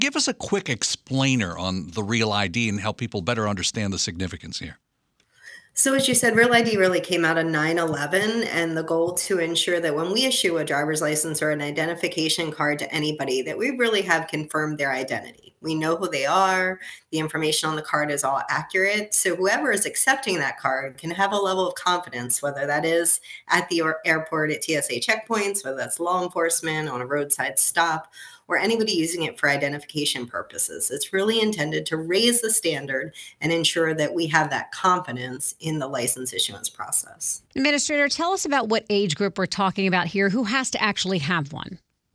Give us a quick explainer on the Real ID and help people better understand the significance here. So as you said, Real ID really came out of 9/11, and the goal to ensure that when we issue a driver's license or an identification card to anybody, that we really have confirmed their identity. We know who they are, the information on the card is all accurate, so whoever is accepting that card can have a level of confidence, whether that is at the airport at TSA checkpoints, whether that's law enforcement on a roadside stop, or anybody using it for identification purposes. It's really intended to raise the standard and ensure that we have that confidence in the license issuance process. Administrator, tell us about what age group we're talking about here. Who has to actually have one?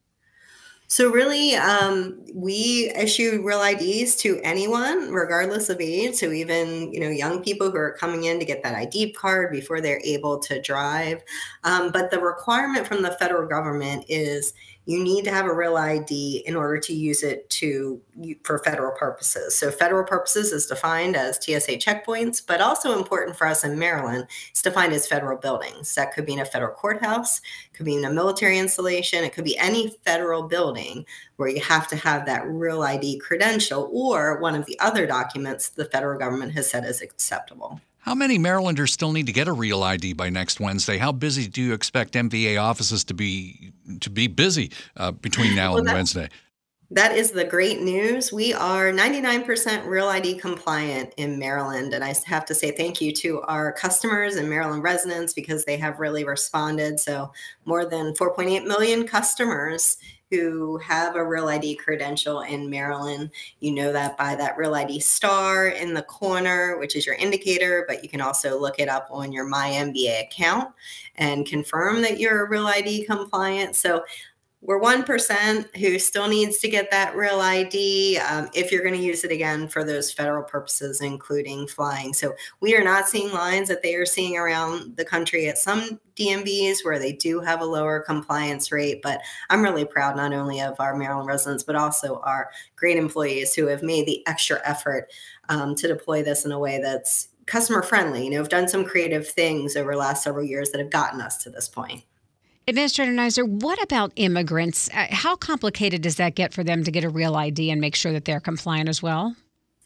So really, we issue real IDs to anyone, regardless of age. So even young people who are coming in to get that ID card before they're able to drive. But the requirement from the federal government is you need to have a real ID in order to use it for federal purposes. So federal purposes is defined as TSA checkpoints, but also important for us in Maryland, it's defined as federal buildings. That could be in a federal courthouse, could be in a military installation, it could be any federal building where you have to have that real ID credential or one of the other documents the federal government has said is acceptable. How many Marylanders still need to get a Real ID by next Wednesday? How busy do you expect MVA offices to be busy between now and Wednesday? That is the great news. We are 99% Real ID compliant in Maryland. And I have to say thank you to our customers and Maryland residents because they have really responded. So more than 4.8 million customers who have a Real ID credential in Maryland. You know that by that Real ID star in the corner, which is your indicator, but you can also look it up on your MyMBA account and confirm that you're a Real ID compliant. So we're 1% who still needs to get that Real ID if you're going to use it again for those federal purposes, including flying. So we are not seeing lines that they are seeing around the country at some DMVs where they do have a lower compliance rate. But I'm really proud not only of our Maryland residents, but also our great employees who have made the extra effort to deploy this in a way that's customer friendly. Have done some creative things over the last several years that have gotten us to this point. Administrator Neiser, what about immigrants? How complicated does that get for them to get a Real ID and make sure that they're compliant as well?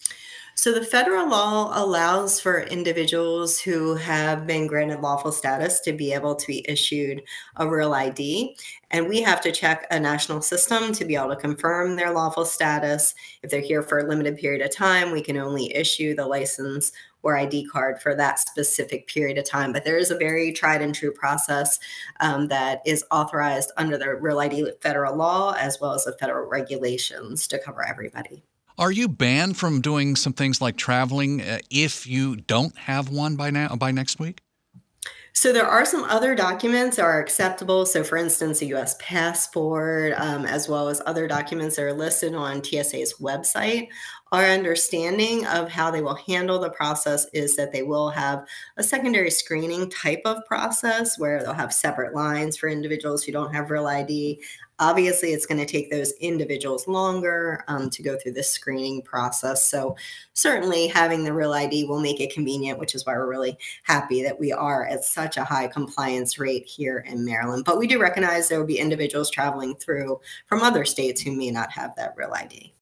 So the federal law allows for individuals who have been granted lawful status to be able to be issued a Real ID. And we have to check a national system to be able to confirm their lawful status. If they're here for a limited period of time, we can only issue the license or ID card for that specific period of time. But there is a very tried and true process that is authorized under the Real ID federal law as well as the federal regulations to cover everybody. Are you banned from doing some things like traveling if you don't have one by next week? So there are some other documents that are acceptable. So for instance, a U.S. passport, as well as other documents that are listed on TSA's website. Our understanding of how they will handle the process is that they will have a secondary screening type of process where they'll have separate lines for individuals who don't have Real ID. Obviously, it's going to take those individuals longer to go through this screening process. So certainly having the Real ID will make it convenient, which is why we're really happy that we are at such a high compliance rate here in Maryland. But we do recognize there will be individuals traveling through from other states who may not have that Real ID.